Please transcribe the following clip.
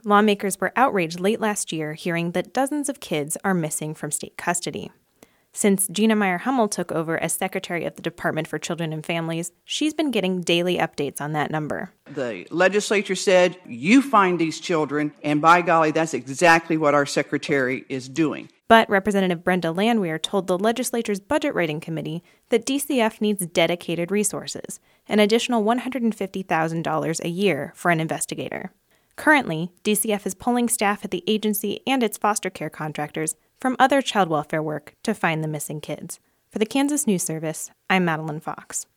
Lawmakers were outraged late last year hearing that dozens of kids are missing from state custody. Since Gina Meyer-Hummel took over as Secretary of the Department for Children and Families, she's been getting daily updates on that number. The legislature said, you find these children, and by golly, that's exactly what our secretary is doing. But Representative Brenda Landwehr told the legislature's Budget Writing Committee that DCF needs dedicated resources, an additional $150,000 a year for an investigator. Currently, DCF is pulling staff at the agency and its foster care contractors from other child welfare work to find the missing kids. For the Kansas News Service, I'm Madeline Fox.